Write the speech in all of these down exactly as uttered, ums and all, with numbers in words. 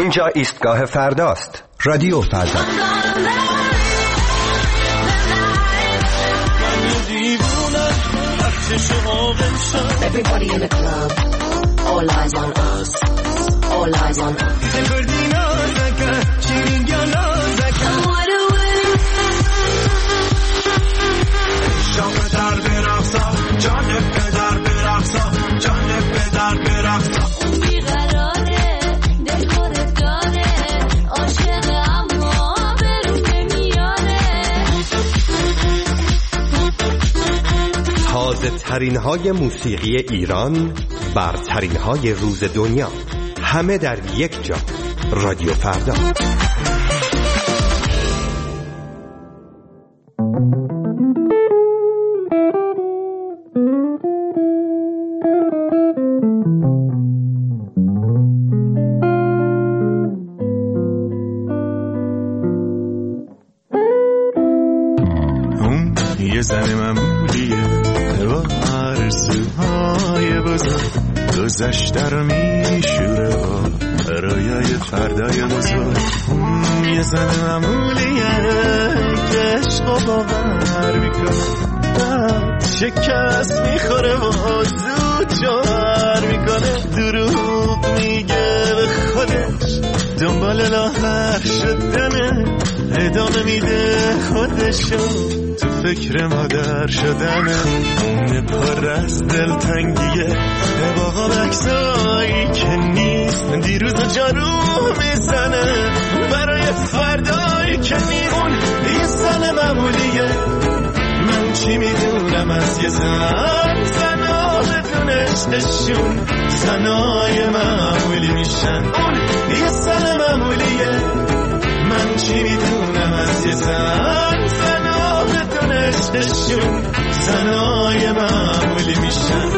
اینجا ایستگاه فرداست. رادیو فردا. Everybody in the club, all eyes on us, all eyes on us. تازه ترین های موسیقی ایران، برترین های روز دنیا، همه در یک جا. رادیو فردا. یه زن معمولیه با آرزوهای بزرگ، گذشته رو میشوره با رویای فردای بزرگ. یه زن معمولیه که عشق و باور میکنه، بعد شکست میخوره و زود جوهر میکنه. دروغ میگه به خودش، دنبال لاغر شدنه، ادامه میده خودشو تو فکر مادر شدنه. اون پر از دلتنگیه باقا بکسایی که نیست، دیروز و جارو میزنه برای فردایی که نیمون. یه زن معمولیه، من چی میدونم از یه زن، زنا بدون عشقشون زنای معمولی میشن. اون یه زن معمولیه، من چی میدونم از یه زن، زنا بدون عشقشون زنای معمولی میشن.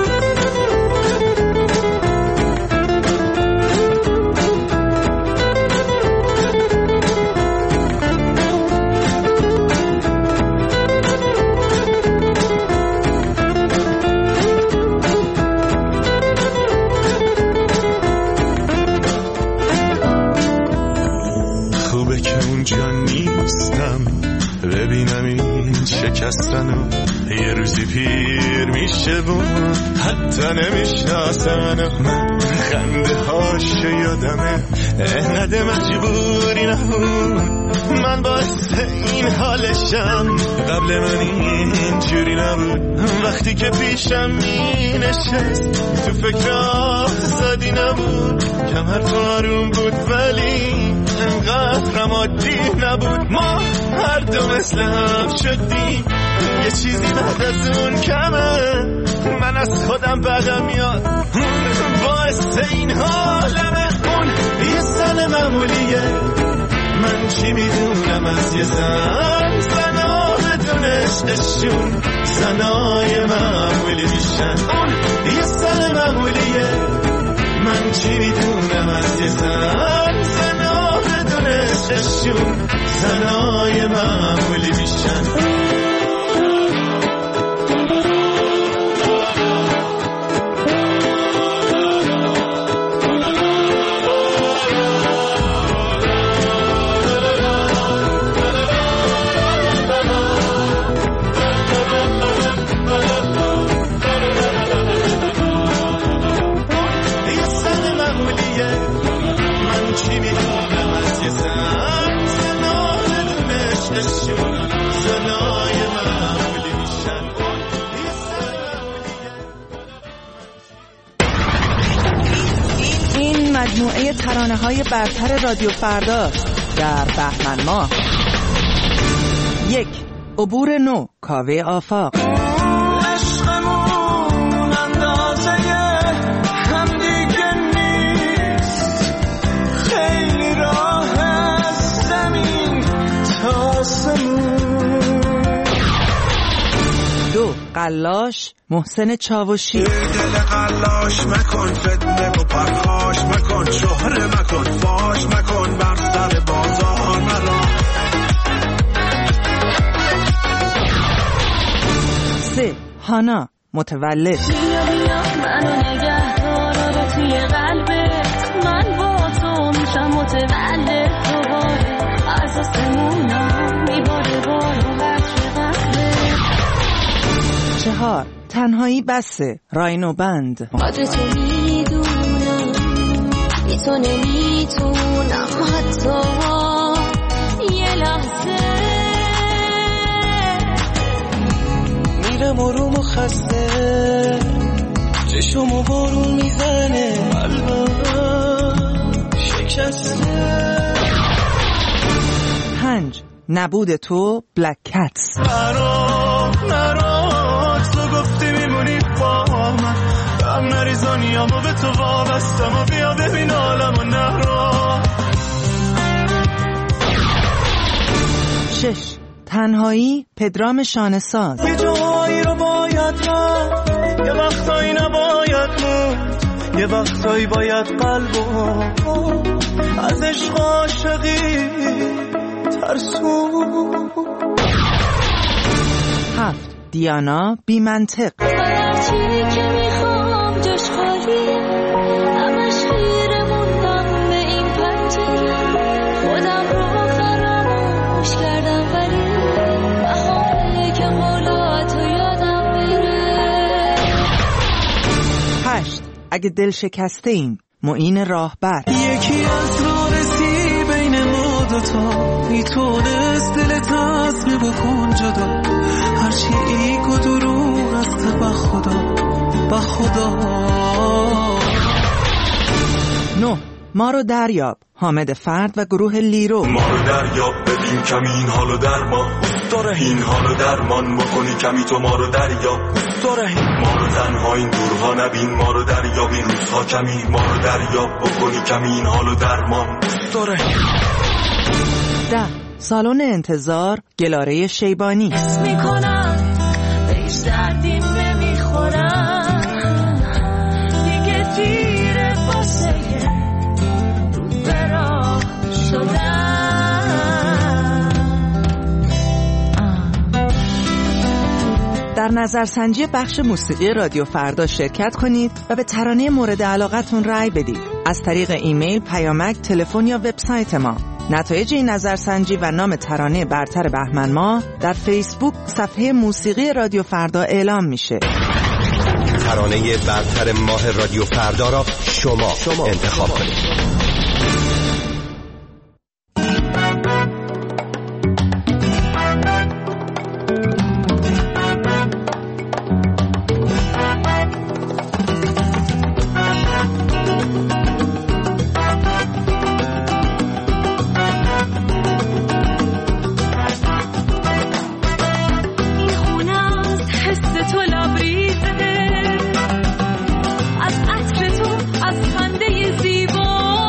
خوبه که اونجا نیستم، ببینم این شکستنو یه روزی پیر میشه و حتی نمیشناسه منو. من خنده هاشو یادمه، انقدر مجبوری نبود، من باعث این حالشم. قبل من اینجوری نبود، وقتی که پیشم می نشست تو فکر آزادی نبود. کمر آروم بود ولی انقدر هم عادی نبود. ما هر دو مثل هم شدیم، یه چیزی بعد از اون کمه. من از خودم بدم میاد، باعث این حالمه. اون یه زن معمولیه، من چی میدونم از یه زن، زنا بدون عشقشون زنای معمولی میشن. اون یه زن معمولیه، من چی میدونم از یه زن، زنا بدون عشقشون زنای معمولی میشن. مجموعه ترانه‌های برتر رادیو فرداست در بهمن ماه. یک، عبور نو، کاوه آفاق. عشقمون اندازه هم دیگه نیست، خیلی راه زمین تا آسمون. دو، قلاش، محسن چاوشی. دل قلاش مکن، فتنه و پرخاش مکن، شهره مکن، فاش مکن، بر سر بازار مرا. سه، هانا، متولد. بیا بیا منو نگه دار توی قلبت، من با تو میشم موج بله دوباره از آسمونا میباره بارو بچه قهره. چهار تنهایی بسه راینو بند. قدر تو میدونم بی تو نمیتونم حتی یه لحظه. میرم آروم و خسته چشمو بارون میزنه قلبم شکسته. پنج نبود تو بلک کتس. نرو نرو تو گفتی میمونی با من هم نریزانیامو به تو وابستم و بیا ببین عالمو نرو. شش تنهایی پدرام شانه‌ساز. یه جایی رو باید رفت یه وقتایی نباید موند یه وقتایی باید قلبو از عشق عاشقی ترسون. هفت دیانا بی منطق. هر چی که میخوام جاش خالی همش خیره موندم به این پنجره. خودم رو فراموش کردم ولی بهاره که حالا تو یادم بره. هشت اگه دل شکسته ایم معین راهبر. یکی از رارسی بین ما دوتا میتونست دلت عزمه بکن جدا. هرچی ایگ و دروغ است با خدا با خدا. نه ما رو دریاب حامد فرد و گروه لیرو. ما رو دریاب ببین کمی این حالو درمان داره این حالو درمان بکنی کمی تو ما رو دریاب داره ما رو تنها این دورها نبین ما رو دریاب این روزها کمی ما رو دریاب بکنی کمی این حالو درمان داره. ده سالن انتظار گلاره شیبانی. حس میکنم بهش دردیم نمیخورم دیگه دیره واسه رو برا شدم. در نظرسنجی بخش موسیقی رادیو فردا شرکت کنید و به ترانه مورد علاقتون رأی بدید از طریق ایمیل، پیامک، تلفن یا وبسایت ما. نتایج این نظرسنجی و نام ترانه برتر بهمن ماه در فیسبوک صفحه موسیقی رادیو فردا اعلام میشه. ترانه برتر ماه رادیو فردا را شما, شما انتخاب کنید. از عطر تو از خنده زیبا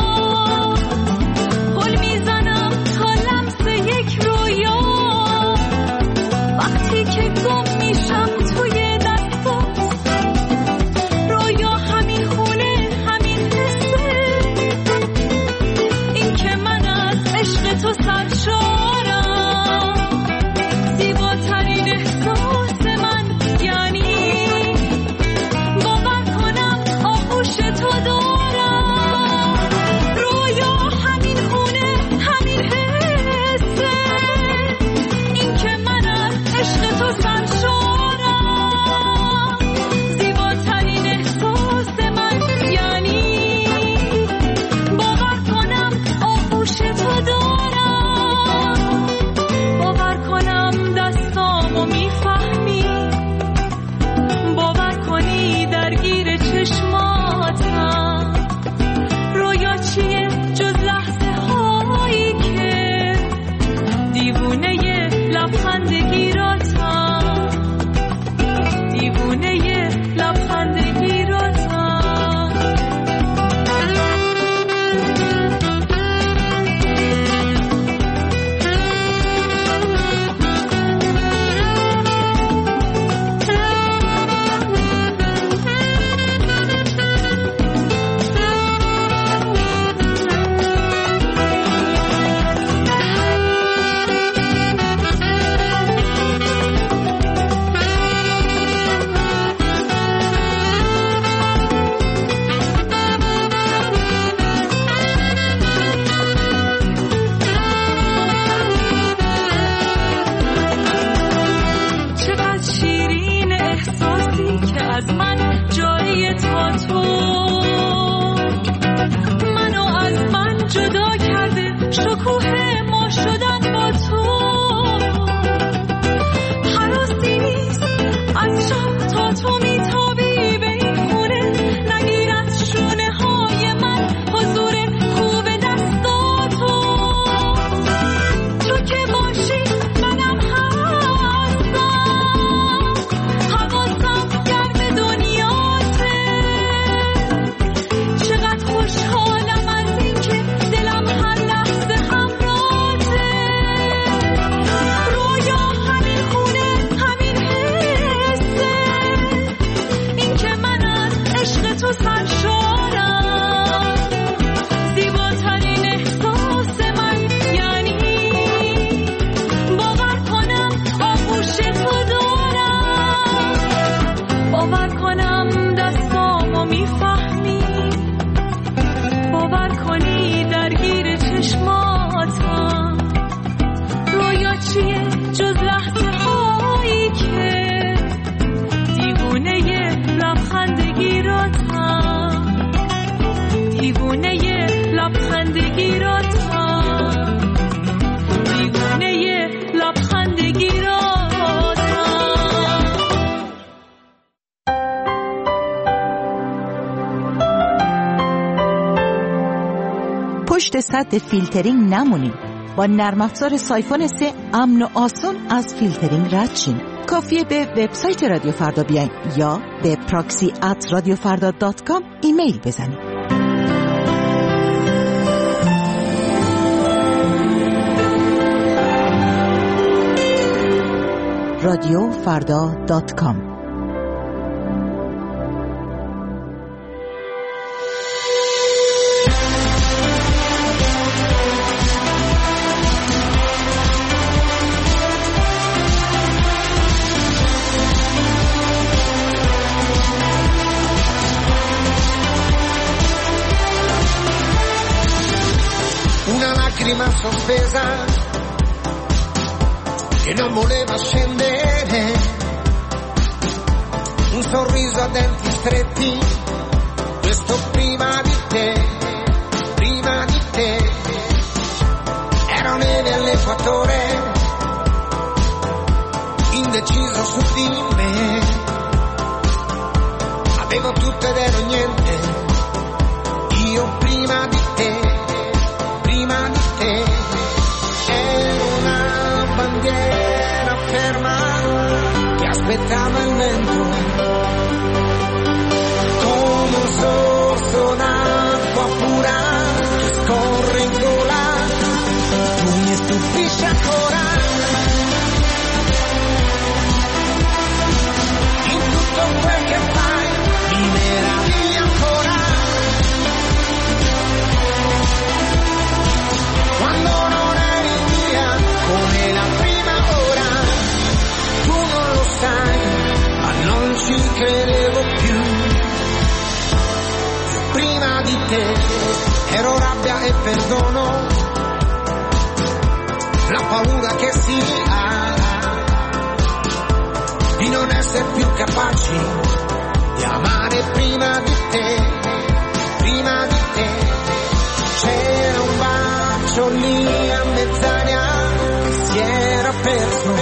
شکوه ما شدن با تو حراسی نیست از شب تا تو میتابی به این خونه نگیر از شونه های من حضور خوب دستاتو تو که باشی منم هستم حواسم گرم دنیاته چقدر خوشحالم از این که دلم هر لحظه همراهته رویا همین خونه همین حسه این که من از عشق تو سرشارم زیباترین احساس من یعنی باور کنم آغوش تو دارم باور کنم دستامو میفهمی باور کنی درگیر چشماتم رویا چیه جز لحظه هایی که دیوونه لبخندگیراتم دیوونه لبخندگیراتم دیوونه لبخندگیراتم پشت سد فیلترینگ نمونید. با نرم افزار سایفون سه امن و آسون از فیلترینگ رد شین. کافیه به وبسایت رادیو فردا بیاین یا به پراکسی ات رادیو فردا دات کام ایمیل بزنید. رادیو فردا دات کام. Lacrima sospesa che non voleva scendere, un sorriso a denti stretti, questo prima di te, prima di te, ero neve all'equatore, indeciso su di me, avevo tutto ed ero niente, io prima di te. Prima di te ero una bandiera ferma che aspettava il vento come un sorso d'acqua pura che scorre in gola. Tu mi stupisci ancora in tutto quel che fai, mi meravigli ancora. Quando non eri via come la prima ora, tu non lo sai, ma non ci credevo più. Prima di te ero rabbia e perdono, la paura che si ha di non essere più capaci di amare prima di te, prima di te. C'era un bacio lì a mezz'aria che si era perso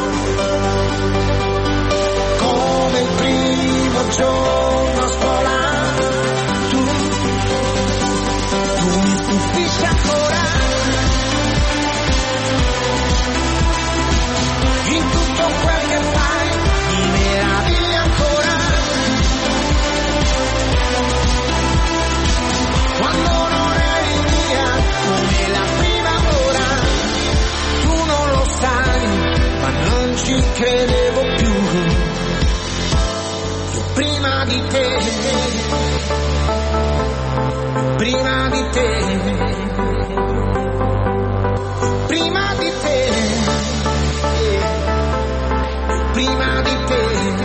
come il primo giorno a scuola. Tu, tu mi stupisci ancora in tutto quel che fai, mi meraviglia ancora. Quando non eri via come la prima ora, tu non lo sai, ma non ci credevo più. Io prima di te, prima di te, prima di te, prima di te.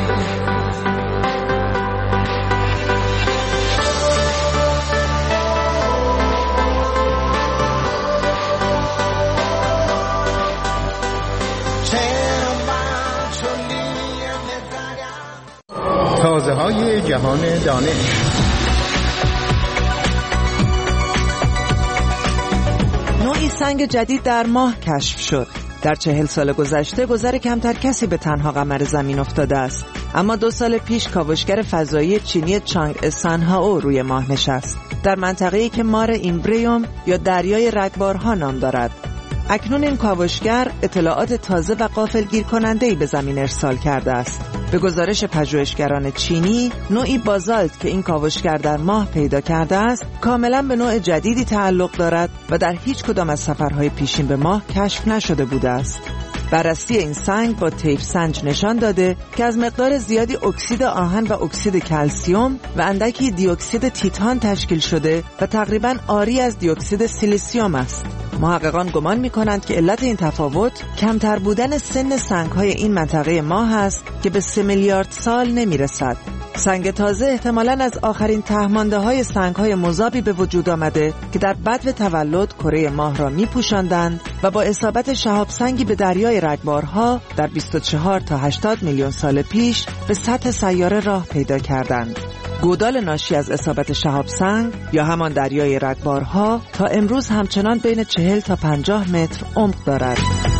تازه های جهان دانش. نوعی سنگ جدید در ماه کشف شد. در چهل سال گذشته گذر کمتر کسی به تنها قمر زمین افتاده است. اما دو سال پیش کاوشگر فضایی چینی چانگ سانهائو روی ماه نشست، در منطقه‌ای که مار ایمبریوم یا دریای رگبارها نام دارد. اکنون این کاوشگر اطلاعات تازه و غافلگیر کننده‌ای به زمین ارسال کرده است. به گزارش پژوهشگران چینی، نوعی بازالت که این کاوشگر در ماه پیدا کرده است، کاملا به نوع جدیدی تعلق دارد و در هیچ کدام از سفرهای پیشین به ماه کشف نشده بوده است. بررسی این سنگ با طیف سنج نشان داده که از مقدار زیادی اکسید آهن و اکسید کلسیم و اندکی دی اکسید تیتان تشکیل شده و تقریباً عاری از دی اکسید سیلیسیوم است. محققان گمان می‌کنند که علت این تفاوت کمتر بودن سن سنگ‌های این منطقه ماه است که به سه میلیارد سال نمی‌رسد. سنگ تازه احتمالاً از آخرین ته‌مانده‌های سنگ‌های مذابی به وجود آمده که در بدو تولد کره ماه را می‌پوشاندند و با اصابت شهاب سنگی به دریای رگبارها در بیست و چهار تا هشتاد میلیون سال پیش به سطح سیاره راه پیدا کردند. گودال ناشی از اصابت شهاب سنگ یا همان دریای رگبارها تا امروز همچنان بین چهل تا پنجاه متر عمق دارد.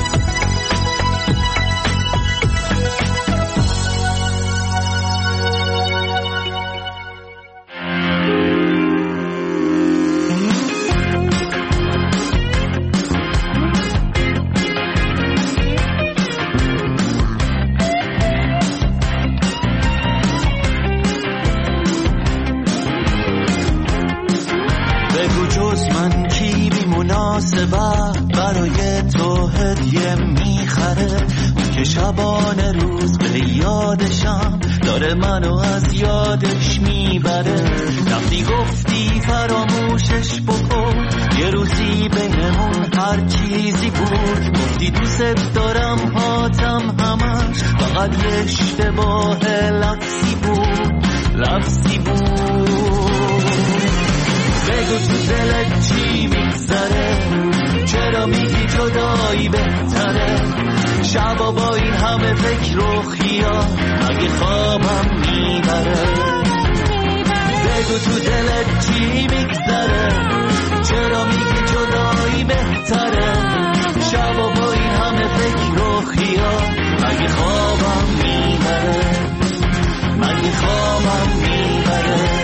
برای تو هدیه میخره اون که شبانه روز به یادشم داره منو از یادش میبره. وقتی گفتی فراموشش بکن یه روزی بینمون هر چیزی بود، گفتی دوست دارم هاتم همش فقط یه اشتباه لفظی بود لفظی بود. بگو تو دلت چی میگذره، چرا میگی جدایی بهتره، شبا با این همه فکر و خیال مگه خوابم میبره. بگو تو دلت چی میگذره، چرا میگی جدایی بهتره، شبا با این همه فکر و خیال مگه خوابم میبره مگه خوابم میبره.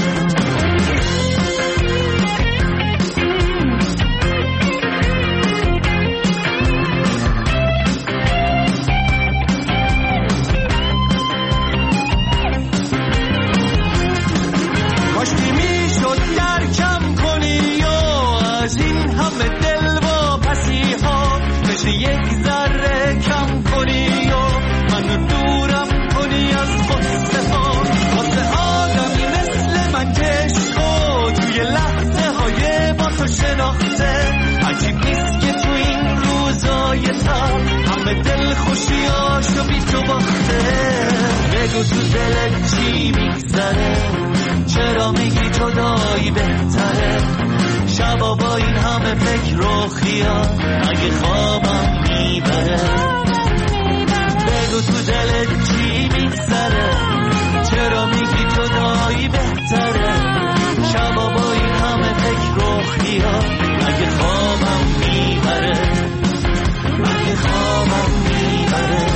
یک ذره کم کنی و منو دورم کنی از قصه ها، واسه آدمی مثل من که عشقو توی لحظه های با تو شناخته. عجیب نیست که تو این روزای تر همه دل خوشیاشو بی تو باخته. بگو تو دلت چی میگذره، چرا میگی جدایی بهتره، شبا با این همه فکر و خیال اگه خوابم میبره. بگو تو دلت چی میگذره، چرا میگی جدایی بهتره، شبا با این همه فکر و خیال اگه خوابم میبره اگه خوابم میبره.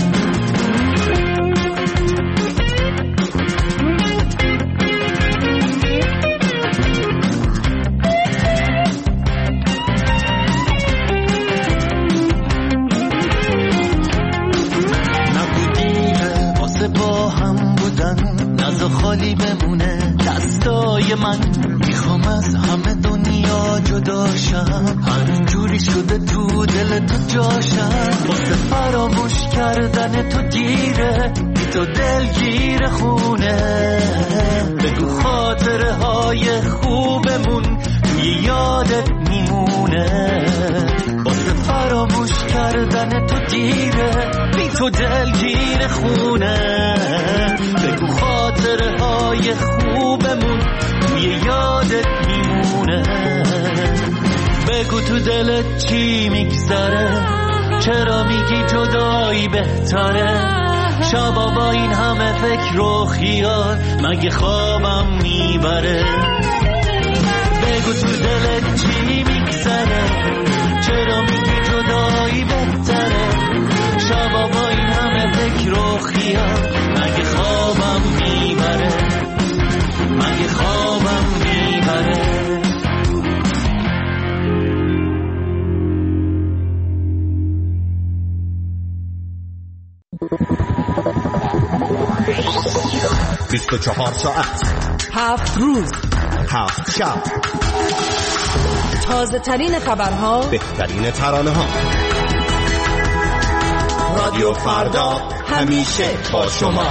خالی بمونه دستای من، میخوام از همه دنیا جداشم، هر جوری شده تو دل تو جاشم، واسه فراموش کردن تو گیره بی تو دل گیر خونه. بگو خاطره های خوبمون توی یادت میمونه، واسه فراموش کردن تو گیره بی تو دل گیر خونه. بگو خاطره های خوبمون توی یادت میمونه. بگو تو دلت چی میگذره، چرا میگی جدایی بهتره، شبا با این همه فکر و خیال مگه خوابم میبره. بگو تو دلت چی میگذره، بیست و چهار ساعت، هفت روز، هفت شب، تازه ترین خبرها، بهترین ترانه ها. رادیو فردا همیشه با شما.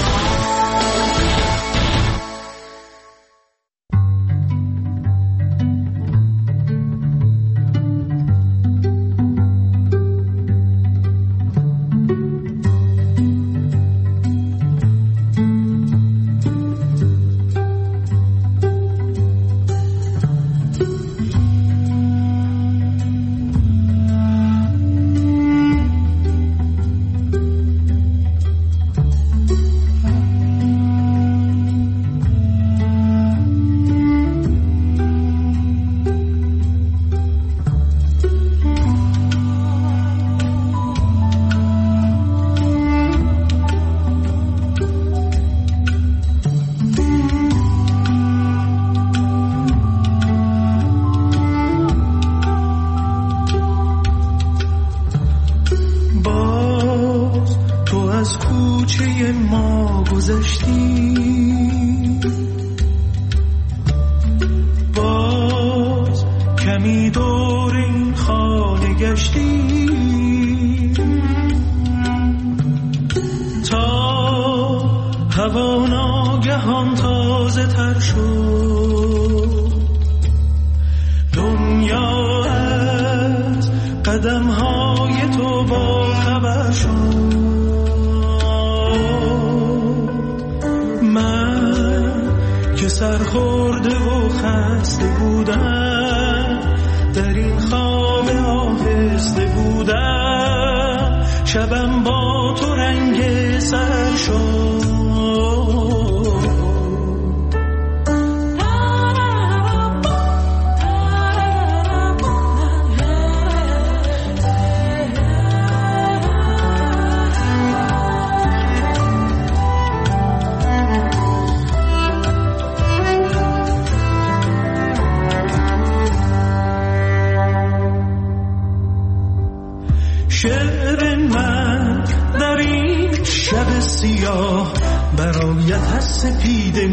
شعر من در این شب سیاه برایت از سپیده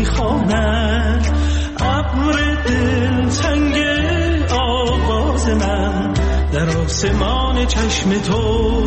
میخواند، ابر دلتنگ آواز من در آسمان چشم تو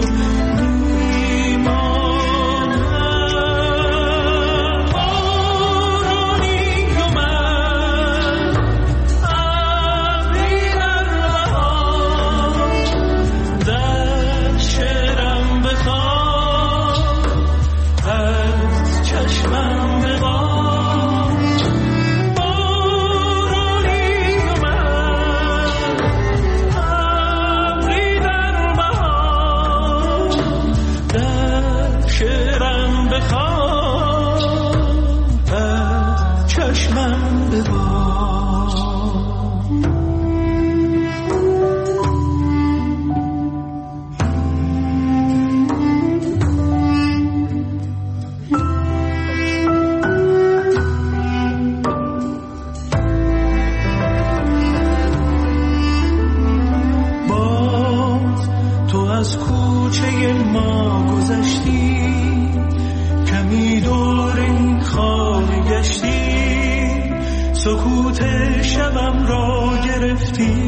سکوت شبم را گرفتی،